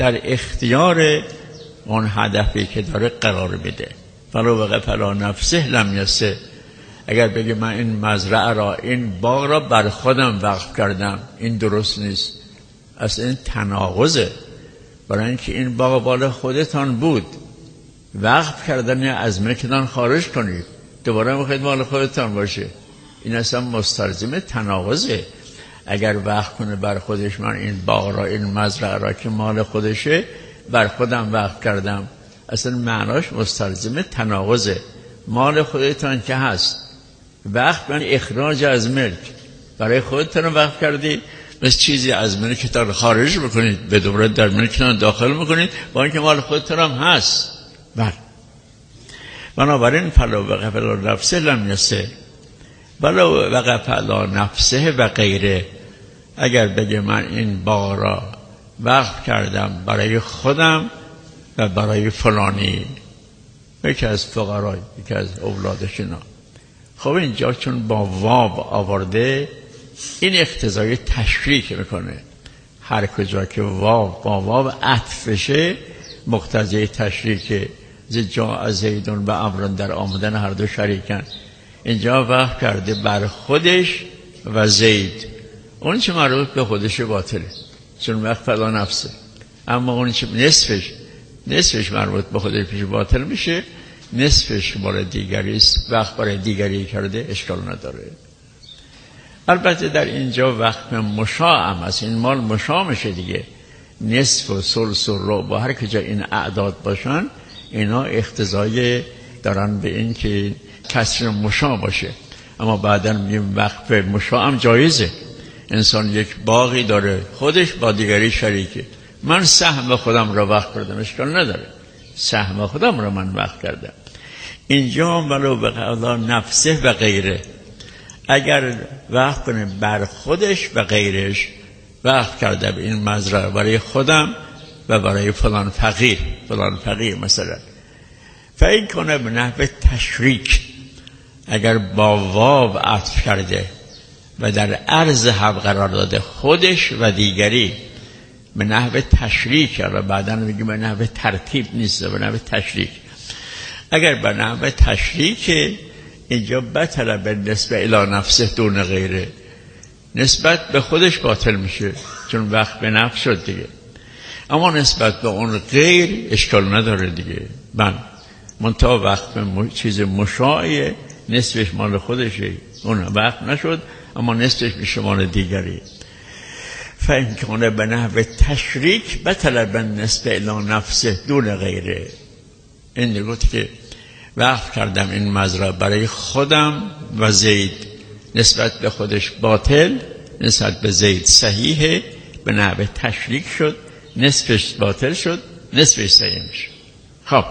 در اختیار اون هدفی که داره قرار بده. فلو وقف علی نفسه لم یسه، اگر بگه من این مزرعه را، این باغ را بر خودم وقف کردم، این درست نیست، اصلا این تناقضه. برای اینکه این باغ بال خودتان بود، وقف کردن از ملکتان خارج کنید، دوباره میخواید مال خودتان باشه، این اصلا مستلزم تناقضه. اگر وقف کنه بر خودش، من این باغ را، این مزرعه را که مال خودشه بر خودم وقف کردم، اصلا معناش مستلزم تناقضه. مال خودتان که هست، وقف من اخراج از ملک، برای خودتان وقف کردی، مثل چیزی از ملکتان خارج بکنید به دوباره در ملکتان داخل میکنید، با اینکه مال خودتان هم هست. بله، بنابراین فلو وقف علی نفسه لم یسه ولو وقف علی نفسه و غیره، اگر بگه من این باغ را وقف کردم برای خودم و برای فلانی، یکی از فقرای، یکی از اولادش اینا. خب اینجا چون با واو آورده، این اقتضای تشریک میکنه. هر کجا که واو با واو عطف بشه مقتضی تشریکه. جاء زیدون و عمرو در آمدن هر دو شریکن. اینجا وقف کرده بر خودش و زید، اون چه مربوط به خودش باطله، چون وقف علی نفسه. اما اون چه نصفش مربوط به خودش باطل میشه، نصفش برای دیگری است، وقف برای دیگری کرده، اشکال نداره. البته در اینجا وقف مشاع هم هست، این مال مشاع میشه دیگه. نصف و ثلث و ربع، هر کجا این اعداد باشن، اینا اقتضای دارن به این که کسر مشاع باشه. اما بعداً میگیم وقف مشاع هم جایزه. انسان یک باغی داره، خودش با دیگری شریکه، من سهم خودم را وقف کردم، اشکال نداره، سهم خودم را من وقف کردم. اینجا ولو بقضا نفسه و غیره، اگر وقف کنه بر خودش و غیرش، وقف کردم این مزرعه برای خودم و برای فلان فقیر مثلا. فین کنه به نحو تشریک، اگر با واو عطف کرده و در عرض حق قرار داده خودش و دیگری، به نحو تشریک، یا بعدا میگیم به نحو ترتیب نیست، به نحو تشریک. اگر به نحو تشریک، اینجا بطل به نسبت الی نفسه دون غیره، نسبت به خودش باطل میشه چون وقت به نفس شد دیگه. اما نسبت به اون غیر اشکال نداره دیگه. من منتها وقت به چیز مشاعه، نصفش مال خودشه، اون وقت نشد، اما نصفش میشه مال دیگری. فهم کنه به نحو تشریک بطل به نسبت الی نفسه دون غیره. این دیگه که وقف کردم این مزرعه برای خودم و زید، نسبت به خودش باطل، نسبت به زید صحیحه، به نحو تشریک شد، نصفش باطل شد، نصفش صحیح میشه. خب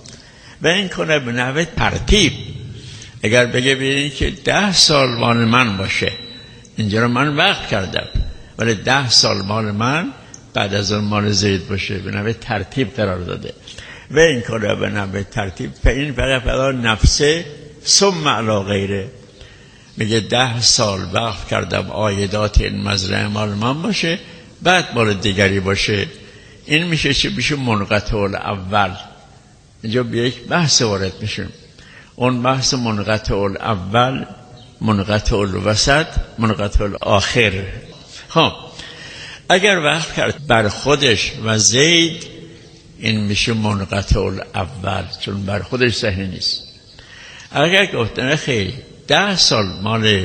و این کنه به نحو ترتیب، اگر بگه ببینید که 10 سال مال من باشه، اینجا رو من وقف کردم، ولی 10 سال مال من بعد از اون مال زید باشه، به نحو ترتیب قرار داده. و این کنه به نحو ترتیب، فین فقط نفسه ثم علی غیره، میگه 10 سال وقف کردم عایدات این مزرعه مال من باشه، بعد مال دیگری باشه. این میشه چه؟ میشه منقطع الاول. اینجا به یک بحث وارد میشیم، اون بحث منقطع الاول، منقطع الوسط، منقطع الاخر. خب اگر وقف کرد بر خودش و زید، این میشه منقطع الاول، چون بر خودش صحیح نیست. اگر گفتن خیلی 10 سال مال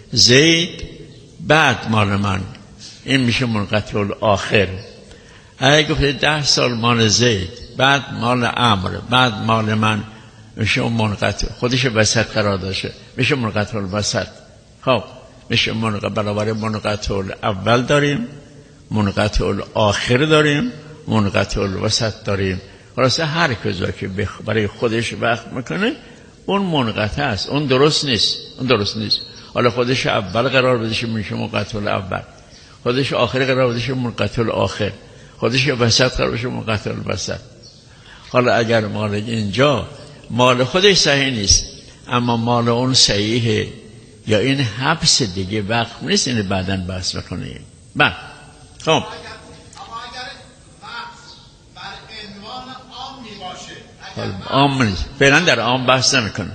زید بعد مال من، این میشه منقطع الاخر. اگر گفته 10 سال مال زید بعد مال عمرو بعد مال من، میشه منقطع، خودش وسط قرار داشته، میشه منقطع الوسط. خب میشه منقطع، برابر منقطع الاول داریم، منقطع الاخر داریم، منقطع الوسط داریم. خلاصه هر کجا که برای خودش وقت میکنه اون منقطع است، اون درست نیست، اون درست نیست. حالا خودش اول قرار بدهش میشه منقطع الاول، خودش آخر قرار بدهش منقطع الاخر، خودش وسط قرار بشه منقطع الوسط. حالا اگر مال اینجا مال خودش صحیح نیست، اما مال اون صحیحه، یا این حبس دیگه وقت نیست، این بعداً بحث بکنیم. خب عام نیست. فعلا در عام بحث نمیکنه.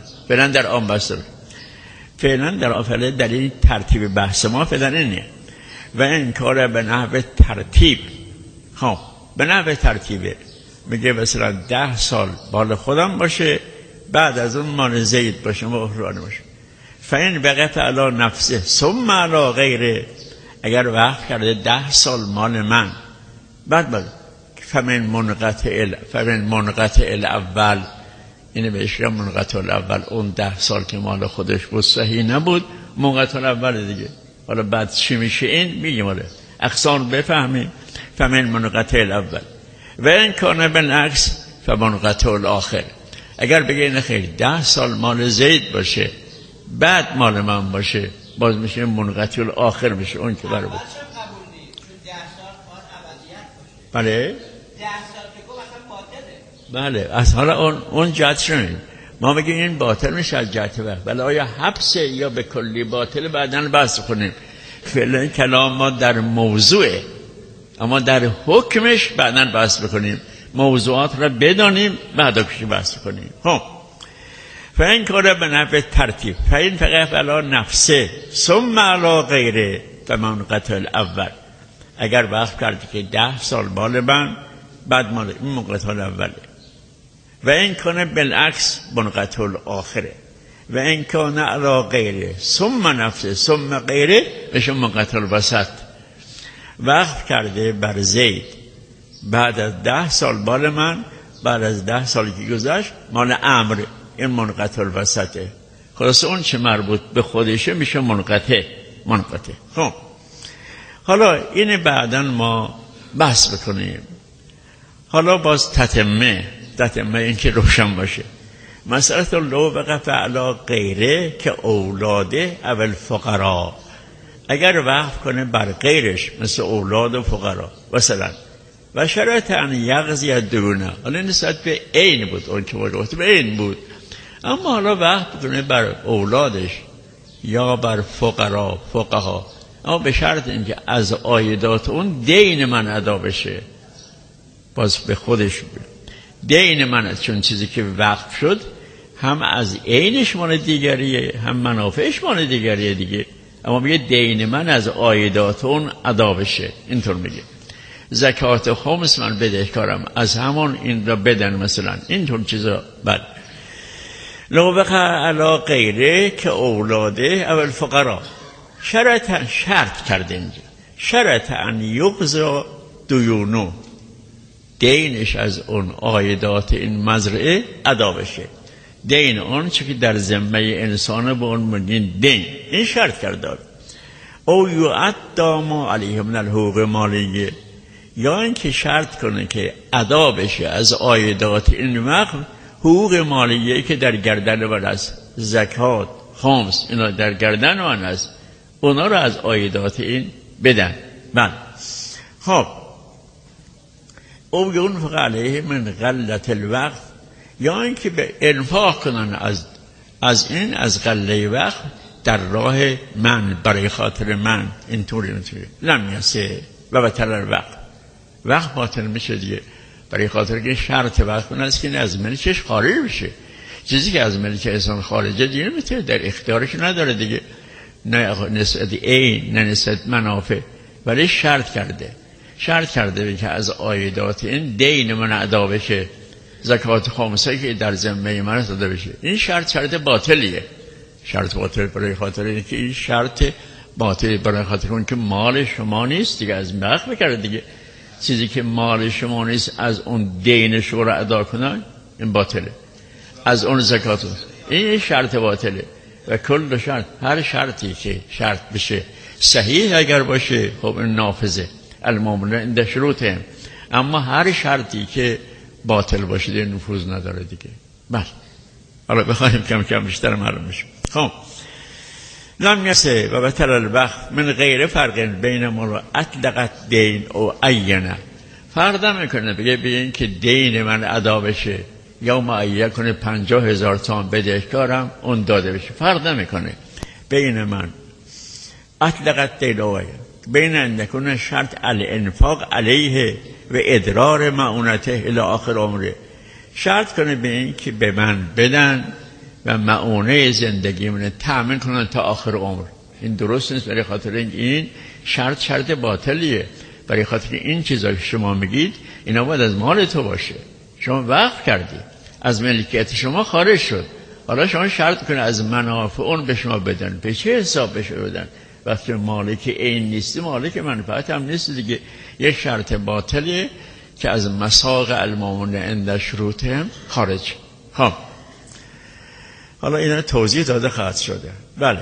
فعلا در این ترتیب بحث ما فعلا اینه. و این کار به نحو ترتیب. خب به نحو ترتیبه میگه مثلا 10 سال مال خودم باشه، بعد از اون مال زید باشه، مهرانه باشه. فین وقف علی نفسه ثم علی غیره، اگر وقف کرده 10 سال مال من، بعد فمن منقطع الاول، اینه بهش میگن منقطع الاول، اون 10 سال که مال خودش بود صحیح نبود، منقطع الاول دیگه. حالا بعد چی میشه این میگیم، حالا اقسام بفهمیم. فمن منقطع الاول و این کانه بالعکس فمنقطع الاخر، اگر بگه این خیر 10 سال مال زید باشه بعد مال من باشه، باز میشه منقطع الاخر میشه. اون که برای بود بله 10 سال که گفت اصلا باطله. بله از حالا اون جهتش نمیم ما بگیم این باطل میشه از جهت وقت. بله آیا حبسه یا به کلی باطل بعداً بحث کنیم. فعلا کلام ما در موضوعه، اما در حکمش بعداً بحث بکنیم، موضوعات را بدانیم بعد کشی بحث کنیم. خب فین کاره به نحو ترتیب فین فقط علی نفسه ثم علی غیره فمنقطع الاول، اگر وقف کردی که 10 سال مال من بعد مال این منقطع الاوله. و این کنه بالعکس منقطع الاخره. و این کنه علی غیره ثم نفسه ثم غیره میشه منقطع الوسط. وقف کرده بر زید بعد از 10 سال مال من، بعد از 10 سالی که گذشت مال امر، این منقطع الوسطه. خلاص اون چه مربوط به خودشه میشه منقطع. خب حالا این بعداً ما بحث بکنیم. حالا باز تتمه این که روشن باشه. مسئله لو وقف علی غیره که اولاده اول فقرا، اگر وقف کنه بر غیرش مثل اولاد و فقرا مثلا، و شرط ان یغزی دونه، حالا نسبت به عین بود، اون که وقت به عین بود، اما حالا وقف کنه بر اولادش یا بر فقها، اما به شرط اینکه از عایدات اون دین من ادا بشه. باز به خودش بود دین من، چون چیزی که وقف شد هم از عینش مال دیگریه هم منافعش مال دیگریه دیگه، اما میگه دین من از عایدات اون ادا بشه. اینطور میگه زکات خمس من بدهکارم، از همون این را بدن مثلا، اینطور چیزا. بله لو وقع علی غیره که اولاده اول فقرا، شرط کرده اینجا، شرط ان یقضا دیونو، دینش از اون عایدات این مزرعه ادا بشه. دین اون چه که در ذمه انسان به اون میگن دین، این شرط کرده. او یعطا ما علیه من الحقوق مالیه، یا اینکه شرط کنه که ادا بشه از عایدات این وقت حقوق مالیه که در گردن من است، زکات خمس اینا در گردن من است، اونا رو از عایدات این بدن. بله خب او ینفق علیه من غلت الوقت، یا اینکه به انفاق کنن از غله وقت در راه من، برای خاطر من. اینطوری لم یسه و بطل وقت باطل میشه دیگه، برای خاطر که شرط وقت اون است که از ملکش خارج بشه. چیزی که از ملک انسان خارجه دیگه نمیتونه، در اختیارش نداره دیگه، نه نسبت عین نه نسبت منافع، ولی شرط کرده که از عایدات این دین من ادا بشه، زکات خمسه که در ذمه من ادا بشه. این شرط باطلیه، شرط باطل برای خاطر اینکه این شرط باطل برای خاطر اون که مال شما نیست دیگه، از وقت بکرده دیگه. چیزی که مال شما نیست از اون دین شما را ادا کنن این باطله، از اون زکات این شرط باطله. و کل شرط، هر شرطی که شرط بشه صحیح اگر باشه خب این نافذه، المؤمنون عند شروطهم، اما هر شرطی که باطل باشه دیگه نفوذ نداره دیگه. بله حالا بخوایم کم کم بیشتر معلوم بشه. خب لم یسه و بطل الوقت من غیر فرق بین ما رو اطلقت دین او عینه، فرق نمیکنه بگه بگین که دین من ادا بشه یا معین کنه 50,000 تومان بدهکارم اون داده بشه، فرق نمیکنه بین من اطلقت دین او عینه، بین ان نکنه شرط الانفاق علیه و ادرار معونته الی آخر عمره، شرط کنه به این که به من بدن و معونه زندگی من تأمین کنن تا آخر عمر. این درست نیست، برای خاطر این شرط باطلیه. برای خاطر این چیزا که شما میگید اینا باید از مال تو باشه، شما وقف کردی، از ملکیت شما خارج شد، حالا شما شرط کنه از منافع اون به شما بدن. به چه حساب بشه بدن؟ وقتی مالک این نیستی، مالک منفعت هم نیست دیگه. یک شرط باطلیه که از مساق المامون عند شروطهم خارج. خب حالا اینا توضیح داده خواهد شده. بله،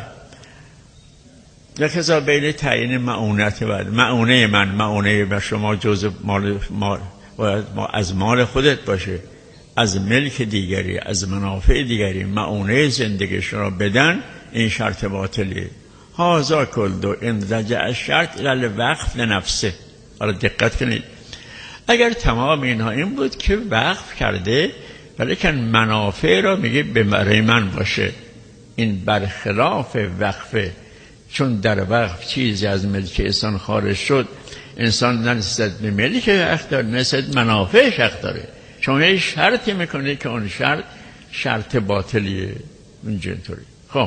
لکه بین تعیین معونت و معونه من، معونه به شما جزء مال باید از مال خودت باشه، از ملک دیگری، از منافع دیگری معونه زندگی شما بدن، این شرط باطلیه. هازا کلدو ان رجع الشرط الی الوقف لنفسه. حالا دقت کنید، اگر تمام اینها این بود که وقف کرده ولیکن منافع را میگه برای من باشه، این برخلاف وقفه. چون در وقف چیزی از ملک انسان خارج شد، انسان نه نسبت به ملک حق داره، نسبت منافعش حق داره. شما یه شرطی میکنه که اون شرط باطلیه. اینجوری. خب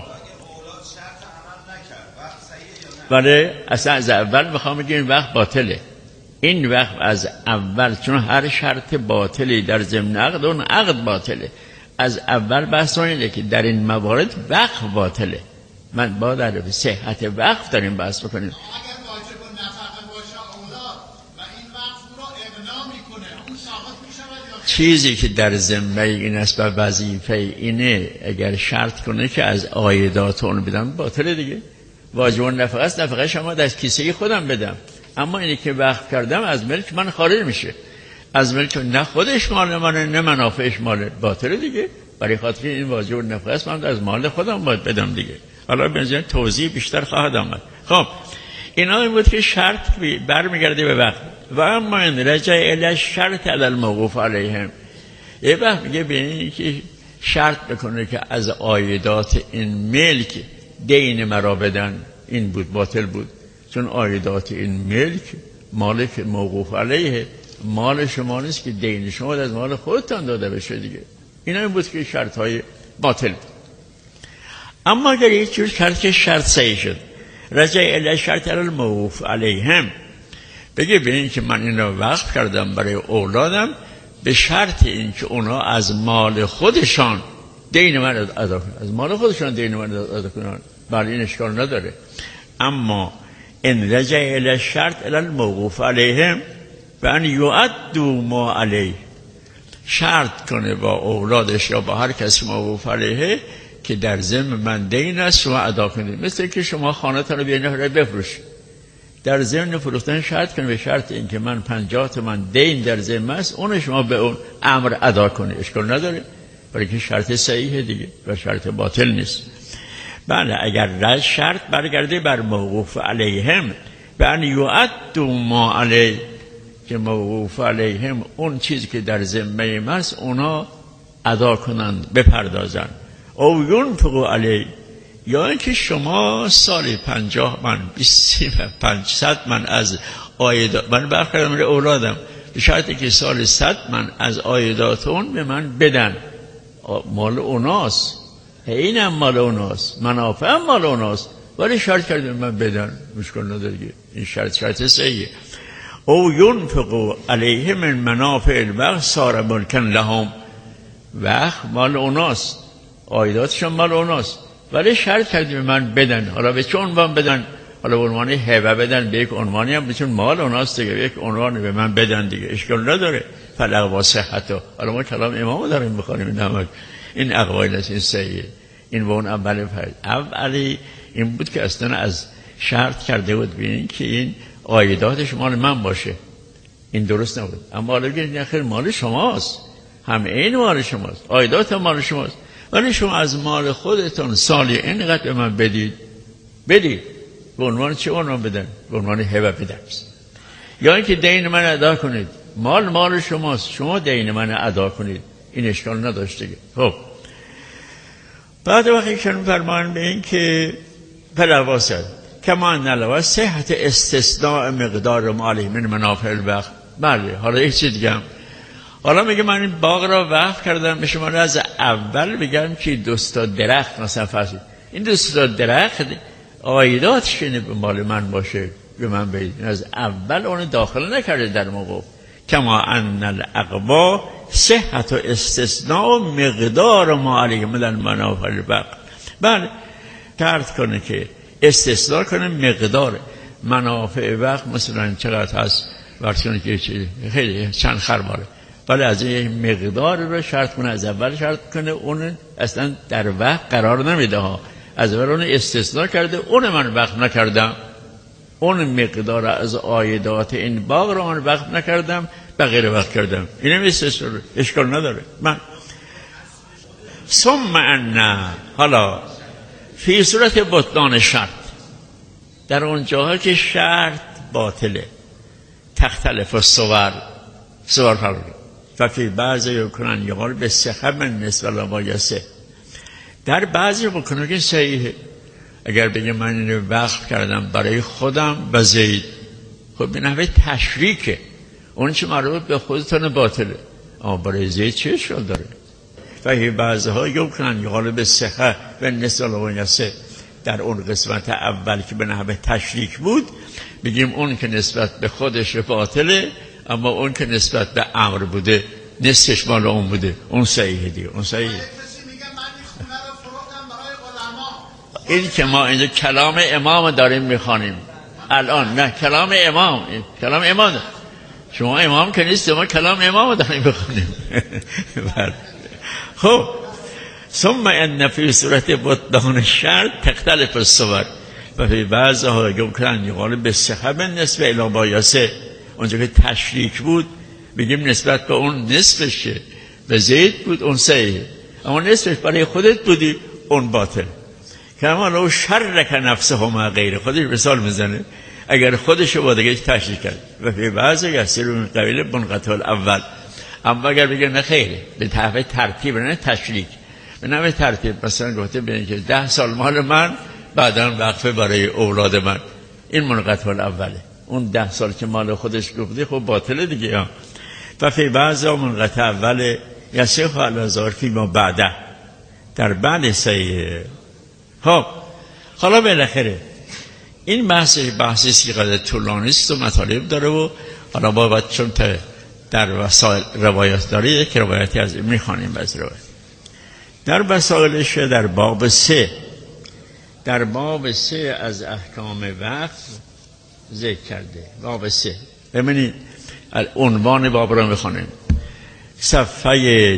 ولی اصلا از اول میخوام بگم این وقت باطله. این وقت از اول، چون هر شرط باطلی در ضمن عقد، اون عقد باطله. از اول بحث اینه که در این موارد وقف باطله. من با در صحت وقف داریم بحث بکنیم. اگر واجب نفقه باشه اولاد و این وقف رو اغنا میکنه، اون ثابت میشود یا چیزی که در ذمه این است و وظیفه اینه، اگر شرط کنه که از عایدات اون بدم، باطله دیگه. واجب نفقه است، نفقه شما از کیسه خودم بدم، اما اینی که وقف کردم از ملک من خارج میشه. از ملک نه خودش مال منه نه منافعش مال، باطله دیگه. برای خاطر این واجب نفقه است، من از مال خودم باید بدم دیگه. حالا بنظرم توضیح بیشتر خواهد آمد. خب اینا این بود که شرط برمیگرده به وقت. و اما این رجع الی شرط علی الموقوف علیهم، یه وقت میگه به این که شرط بکنه که از عایدات این ملک دین مرا بدن، این بود باطل بود. چون عایدات این ملک مالک موقوف علیه، مال شما نیست که دین شما از مال خودتان داده بشه دیگه. اینا این بود که شرط های باطل. اما اگر یک جور کرد که شرط صحیح شد، رجع الی شرط علی الموقوف علیهم، بگه به این که من این را وقف کردم برای اولادم به شرط این که اونا از مال خودشان دین من ادا کنن، از مال خودشان دین من ادا کنن، بله این اشکال نداره. اما ان رجع الی شرط الی الموقوف علیهم و ان یؤدوا ما علیه، شرط کنه با اولادش یا با هر کسی موقوف علیه که در ذمه من دین است شما ادا کنید. مثل که شما خانه‌تون رو بیاین بفروش، در ضمن فروختن شرط کنید به شرط اینکه من 50 تومن دین در ذمه است، اون شما به اون امر ادا کنید، اشکال نداره، برای که شرط صحیحه دیگه و شرط باطل نیست. بله، اگر شرط برگرده بر موقوف علیهم و ان یؤدوا ما علیه، که موقوف علیهم اون چیزی که در ذمه ما است اونا ادا کنند، بپردازند. او ینفقوا علیه، یا اینکه شما سال 50 من 20 500 من از عایدات من برخوردم رو اولادم، به شرطی که سال 100 من از عایدات اون به من بدن. مال اوناست، اینم مال اوناست، منافع هم مال اوناست، ولی شرط کردیم من بدن، مشکل نداره. این شرط صحیحه. او ینفقوا علیه من منافع الوقت صار ملکا لهم، وقت مال اوناست، عایداتشون مال اوناست، ولی شرط کردیم من بدن. حالا به چه عنوان بدن؟ حالا به عنوان هبه بدن، به یک عنوانی هم چون مال اوناست دیگه، یک عنوانی به من بدن دیگه، اشکال نداره. فلق و صحتو، حالا ما کلام امامو داریم میخوانیم، این اقوال است، این صحیحه. این اون اولی این بود که اصلا از شرط کرده بود ببینید که این عایداتش مال من باشه، این درست نبود. اما حالا بگید نه خیر مال شماست، هم این مال شماست، عایدات مال شماست، ولی شما از مال خودتون سالی اینقدر به من بدید. به عنوان چه عنوان بدن؟ به عنوان هبه بدن. یا اینکه دین من ادا کنید، مال شماست، شما دین من ادا کنید، این اشکال نداشته. خب بعد وقتی که فرمان به این که فلواسد کما نلوا صحت استثناء مقدار مالی من منافع الوقت. بله، حالا یک چیز دیگه هم، حالا میگه من این باغ را وقف کردم به شما. از اول بگم که دوستا درخت مثلا فرض این دوستا درخت عایداتش اینه به مال من باشه، به من بید. از اول اون داخل نکرده در موقع. کما ان الاقوا صحت و استثناء و مقدار ما علیه من المنافع البق. بله شرط کنه که استثناء کنه مقدار منافع وقت مثلا چقدر هست ورز کنه که خیلی چند خرباره، ولی از این مقدار رو شرط کنه، از اول شرط کنه. اون اصلا در وقت قرار نمیده ها، از اول اون استثناء کرده، اون من وقت نکردم، اون مقدار از عایدات این باغ رو من وقت نکردم، بغیر وقت کردم. اینم استثناء، اشکال نداره. من ثم ان حالا فی صورت بطلان شرط، در اون جاها که شرط باطله، تختلف الصور فرق و فی بعضی یکنن یقال به صحت من نسبت لبایسه، در بعضی بکنه که صحیحه. اگر بگه من اینو وقف کردم برای خودم و زید، خب به نحوه تشریکه، اون چه مربوط به خودتون باطله، اما برای زید چه اشکال داره؟ و فی بعضها یکنن یقال به صحت و نسبت لبایسه، در اون قسمت اول که به نحوه تشریک بود بگیم اون که نسبت به خودش باطله، اما اون که نسبت به امر بوده نصفش مال اون بوده، اون صحیحه دیگه، اون صحیحه. کسی میگه من این خونه رو فروختم برای علما. این که ما اینجا کلام امام داریم میخوانیم الان، نه کلام امام، کلام امام. شما امام که نیست، ما کلام امام داریم میخوانیم. خب ثم ان فی صورت بطلان شرط تختلف الصور و فی بعضها یمکن یقال به صحت نسبه الی بایسه، اونجا که تشریک بود بگیم نسبت به اون نصفشه، به زید بود اون صحیحه، اما نصفش برای خودت بودی اون باطل. کما لو شرک نفسه ما غیره، خودش مثال میزنه اگر خودشو با دیگه تشریک کرد. و فی بعض یسیر من قبیل منقطع الاول، اما اگر بگه نه خیره، به طرف ترتیب نه تشریک، به نوع ترتیب مثلا گفته ببینید که 10 سال مال من، بعداً وقفه برای اولاد من، این منقطع الاوله. اون 10 سال که مال خودش گفته خب باطله دیگه. و فی بعضا منقطع اول یصح علی ذلک فیما بعده، در بعد صحیح. خب حالا بالاخره این بحثی سیغه طولانی است و مطالب داره و حالا باید چون در وسائل روایات داره، یک روایتی از این میخوانیم از روایت در وسائلش. در باب 3 از احکام وقف ذکر کرده. باب 3 ببینید عنوان باب رو میخوانیم، صفحه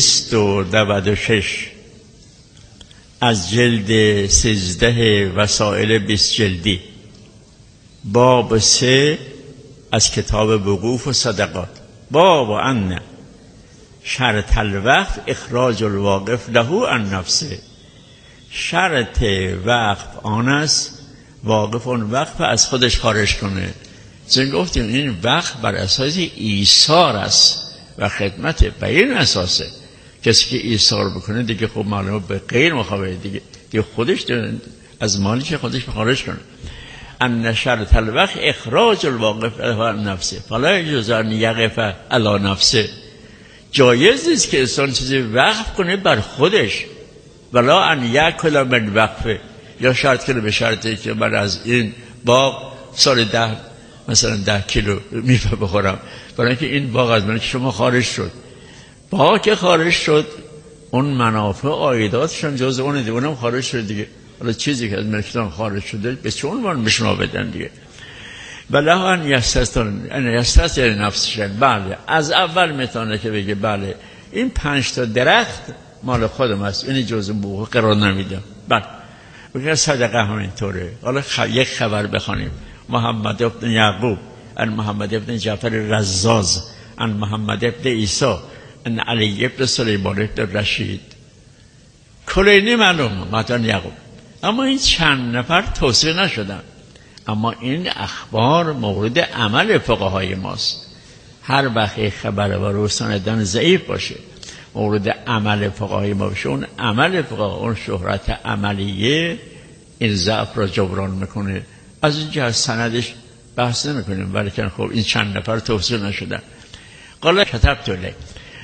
296 از جلد 13 وسائل 20 جلدی، باب 3 از کتاب وقوف و صدقات. باب ان شرط الوقف اخراج الواقف له عن نفسه، شرط وقف آن است واقف اون وقف از خودش خارج کنه. چون گفتیم این وقف بر اساس ایثار است و خدمت، به این اساسه. کسی که ایثار بکنه دیگه خب معلومه به غیر مخابره، دیگه خودش از مالی که خودش خارج کنه. ان شرط الوقف اخراج الواقف له عن نفسه فلا یجوز ان یقف علی نفسه، جایز نیست که انسان چیزی وقف کنه بر خودش، ولا ان یاکل من وقفه، یا شرط کنه به شرطی که من از این باغ سال 10 مثلا 10 کیلو میوه بخورم، برای اینکه این باغ از من که شما خارج شد. باغ که خارج شد اون منافع عایداتشون جز اون دیگه، اونم خارج شد دیگه. حالا چیزی که از ملکتان خارج شده به چه عنوان به شما بدن دیگه؟ بله ان یستثنی نفسشن. بله از اول میتونه که بگه بله این 5 تا درخت مال خودم است، این جزء بوق قرار نمیدم. بله بگه صدقه همینطوره. حالا یک خبر بخونیم. محمد ابن یعقوب ان محمد ابن جعفر رزاز ان محمد ابن عیسی ان علی ابن سلیمان ابن رشید. کلینی معلوم متن یعقوب، اما این چند نفر توصیه نشدن. اما این اخبار مورد عمل فقهای ماست. هر وقت خبر و روساندن ضعیف باشه مورد عمل فقهای ما باشه، اون عمل فقها، اون شهرت عملیه این ضعف را جبران میکنه. از اینجا از سندش بحث نمیکنیم، ولی خب این چند نفر توصیه نشدن. قال کتبت له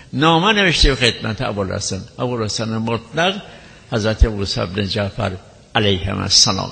نامه نوشته خدمت ابوالحسن مطلق حضرت موسی بن جعفر علیهم السلام.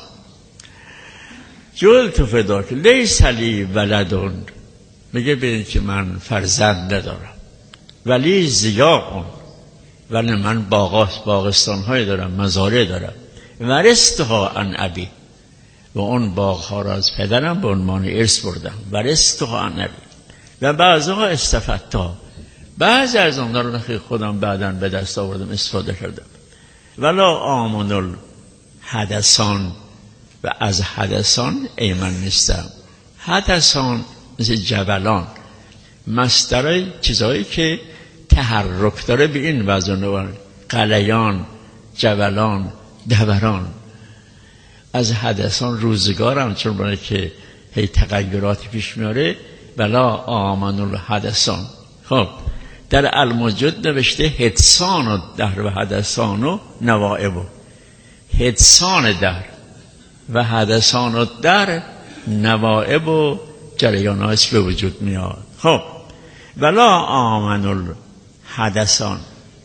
جلت فداک لیس لی ولدون، میگه ببینید که من فرزند ندارم، ولی زیاء، ولی من باغستان های دارم، مزارع دارم، ورثتها عن ابی، و اون باغ ها را از پدرم به عنوان ارث بردم، ورثتها عن ابی. و بعضها استفدتها، بعضی از اونها رو خودم بعداً به دست آوردم استفاده کردم. ولا آمن الحدثان، و از حدثان ایمن نیستم. حدثان مثل جبلان، مصدر چیزایی که تحرک داره به این وزن، قلیان، جبلان، دوران. از حدثان روزگارم، چون برای که هی تغییراتی پیش میاره. ولا آمن الحدثان. خب در الموجود نوشته حدثان و دهر و حدثان و نوائب، حدثان دهر و حدثان و دهر نوائب و جریان هایش به وجود میاد. خب ولا آمن الحدثان،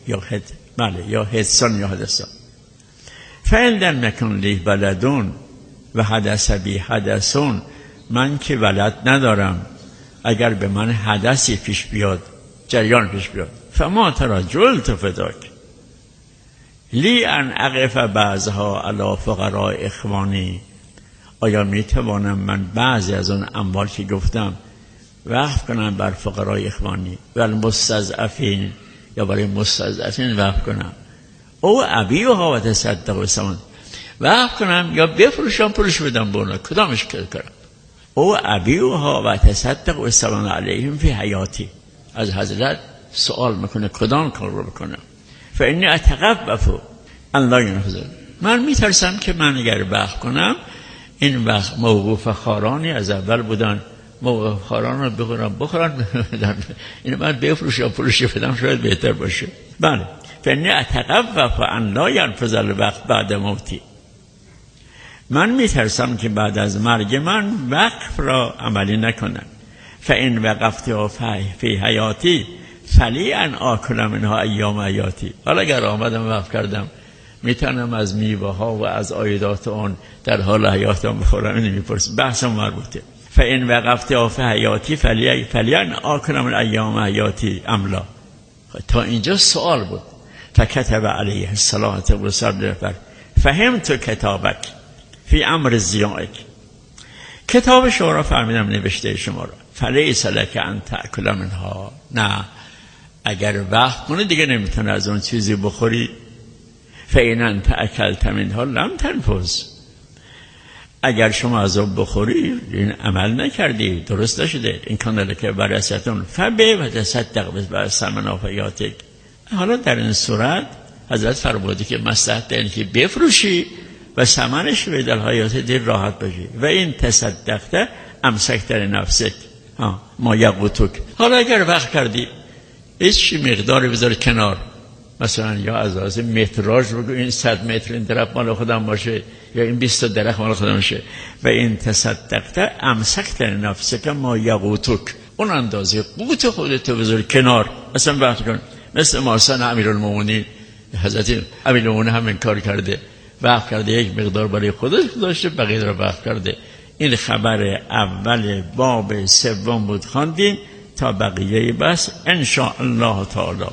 یا حدثان یا حدثان. فعلا نکن لی ولدون و حدث بی حدثون، من که ولد ندارم، اگر به من حدثی پیش بیاد، جریان پیش بیاد، فما ترى جلت فداک لی ان اقف بعضها علی فقراء اخوانی، آیا میتوانم من بعضی از اون اموال که گفتم وقف کنم بر فقراء اخوانی و المستضعفین، یا برای مستضعفین وقف کنم، او ابیها و تصدق و سمان، وقف کنم یا بفروشم پولش بدم به اونا، کدامش کنم؟ او ابیها و تصدق و سمان علیهم فی حیاتی. از حضرت سوال میکنه کدام کار رو بکنم؟ فانی اتقوف ان لا ينفذ، من میترسم که من اگر وقف کنم، این وقت موقوف خارانی از اول بودن، موقوف خاران رو بخورن این من بفروشم پولش بدم شاید بهتر باشه. بله، فانی اتقوف ان لا ينفذ الوقت بعد موتی، من میترسم که بعد از مرگ من وقف را عملی نکنم. فان وقفت فی حیاتی فلی ان آکل منها ایام حیاتی، حالا اگر آمدم وقف کردم میتونم از میوه ها و از عایدات اون در حال حیاتم بخورم. اینو میپرسم، بحثم مربوطه. فان وقفت فی حیاتی فلی ان آکل من ایام حیاتی املا. تا اینجا سوال بود. فکتب علیه السلام فهمت کتابک فی امر زیائک، کتاب شما را فهمیدم، نوشته شما را. فلیس لک ان تأکل منها، نه اگر وقت کنه دیگه نمیتونه از اون چیزی بخوری. فإن انت اکلت منها لم تنفذ، اگر شما از اون بخوری این عمل نکردی، درست نشده. این کان لک ورثتون فبیع و تصدق بثمن حیاتک. حالا در این صورت حضرت فرمودی که مصلحت اینه که بفروشی و ثمنش به در حیات دیر راحت باشی. و این تصدقت امسکت لنفسک ما یقوتک. حالا اگر وقت کردی هیچ مقداری بذار کنار، مثلا یا از لحاظ متراژ بگو این 100 متر این درخت مال خودم باشه، یا این 20 درخت مال خودم باشه. و این تصدقت امسکت لنفسک ما یقوتک، اون اندازه قوت خودت بذار کنار. مثلا وقت کن، مثل مارسان امیرالمومنین، حضرت امیرالمومنین هم این کار کرده، وقف کرده، یک مقدار برای خودش داشته، بقیه رو وقف کرده. این خبر اول باب سوم بود، خواندیم تا بقیه بس ان شاء الله تعالی.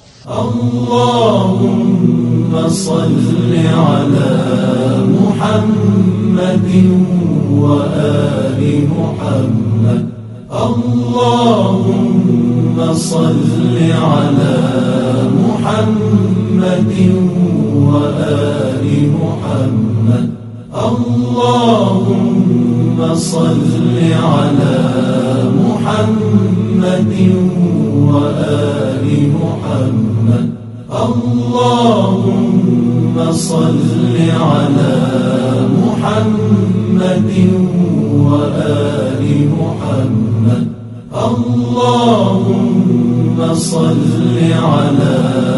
اللهم صل على محمد و آل محمد. اللهم صل على محمد و آل محمد. اللهم صل على محمد و آل محمد. اللهم صل على محمد و آل محمد. اللهم صل على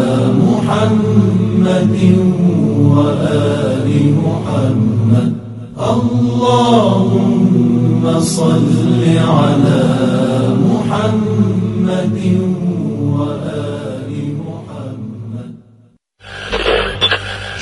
محمد و آل محمد. اللهم صل على محمد و آل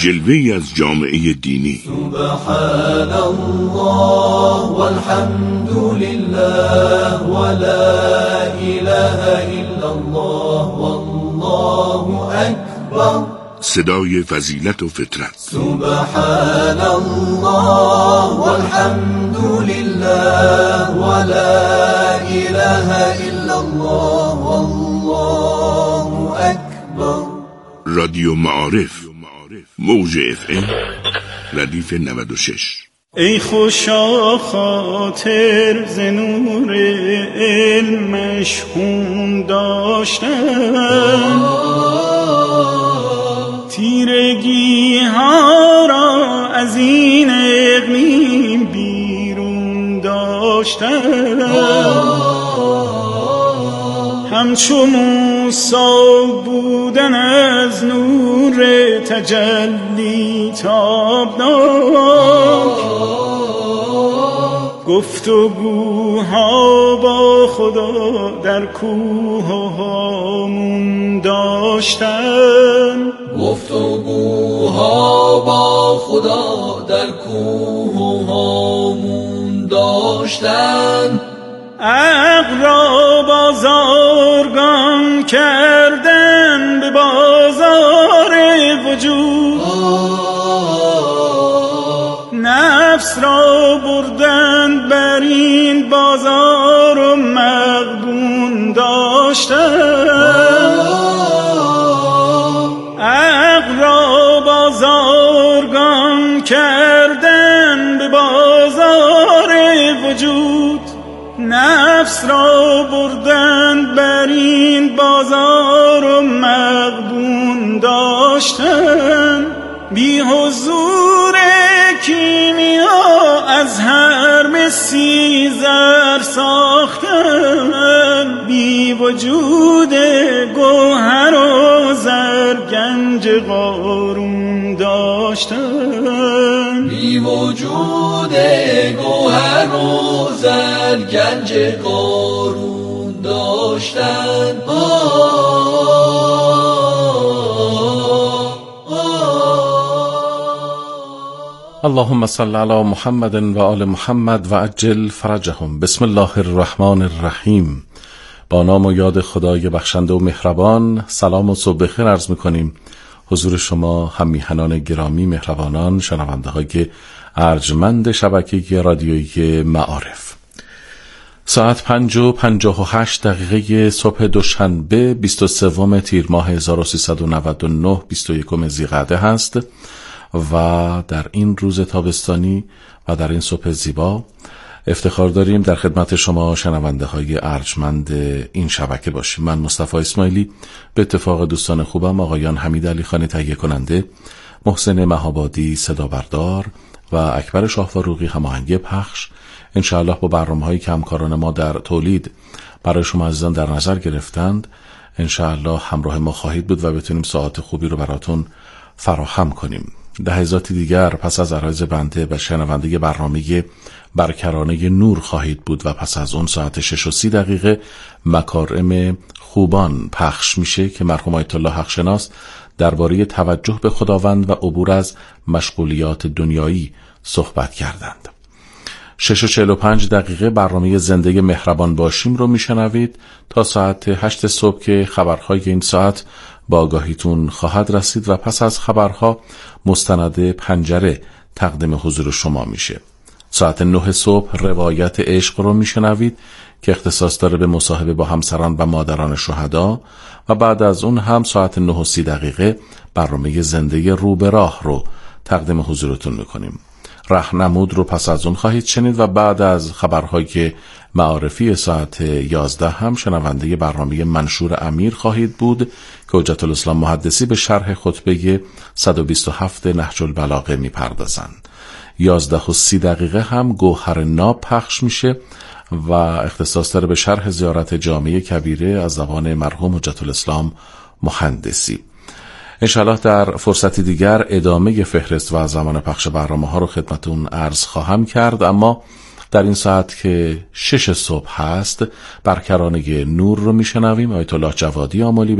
جلوه‌ای از جامعه دینی. سبحان الله والحمد لله ولا اله الا الله والله اکبر. صدای فضیلت و فطرت. سبحان الله والحمد لله ولا اله الا الله والله اکبر. رادیو معارف، موج FM ردیف 96. ای خوشا خاطر ز نور علمش خون داشتن، تیرگی ها را از این اقلیم بیرون داشتن، همچو موسی بودن از نور تجلی تابناک، گفتگوها با خدا در کوه و هامون داشتن، گفتگوها با خدا در کوه و هامون داشتن، عقل را بازارگان کردن به بازار وجود، نفس را بردن بر این بازار و مغبون داشتن، عقل را بازارگان کردن به بازار وجود، نفس را بردن بر این بازار و مغبون داشتن، بی حضور کیمیا از هر مسی زر ساختن، بی وجود گوهر و زر گنج قارون داشتن، بی وجود گوهر و زر گنج قارون داشتن. اللهم صل علی محمد و آل محمد و عجل فرجهم. بسم الله الرحمن الرحیم. با نام و یاد خدای بخشنده و مهربان. سلام و صبح بخیر عرض می‌کنیم حضور شما هم میهنان گرامی، مهربانان، شنونده های ارجمند شبکه رادیویی معارف. ساعت 5:58 صبح دوشنبه 23 تیر ماه 1399 21 ذیقعده هست و در این روز تابستانی و در این صبح زیبا افتخار داریم در خدمت شما شنونده های ارجمند این شبکه باشیم. من مصطفی اسماعیلی به اتفاق دوستان خوبم آقایان حمید علی خانی تهیه کننده، محسن مهابادی صدا بردار و اکبر شاهفاروقی هماهنگی پخش، انشاءالله با برنامه‌هایی که همکاران ما در تولید برای شما عزیزان در نظر گرفتند انشاءالله همراه ما خواهید بود و بتونیم ساعت خوبی رو براتون فراهم کنیم. لحظات دیگر پس از عرایض بنده و شنونده برنامه برکرانه نور خواهید بود و پس از اون ساعت 6:30 مکارم خوبان پخش میشه که مرحوم آیت الله حقشناس درباره توجه به خداوند و عبور از مشغولیات دنیایی صحبت کردند. 6:45 برنامه زنده مهربان باشیم رو میشنوید تا ساعت 8 صبح که خبرهای این ساعت با آگاهیتون خواهد رسید و پس از خبرها مستند پنجره تقدیم حضور شما میشه. ساعت 9 صبح روایت عشق رو میشنوید که اختصاص داره به مصاحبه با همسران و مادران شهدا و بعد از اون هم ساعت 9:30 برنامه زنده رو به راه رو تقدیم حضورتون میکنیم. راهنمود رو پس از اون خواهید شنید و بعد از خبرهای معارفی ساعت 11 هم شنونده برنامه منشور امیر خواهید بود که حجت الاسلام محدثی به شرح خطبه 127 نهج البلاغه میپردازند. 11:30 هم گوهر ناب پخش میشه و اختصاص داره به شرح زیارت جامع کبیره از زبان مرحوم حجت الاسلام محدثی. انشاءالله در فرصتی دیگر ادامه فهرست و زمان پخش برنامه ها رو خدمتون عرض خواهم کرد، اما در این ساعت که 6 صبح هست برکرانه نور رو میشنویم. آیت الله جوادی آملی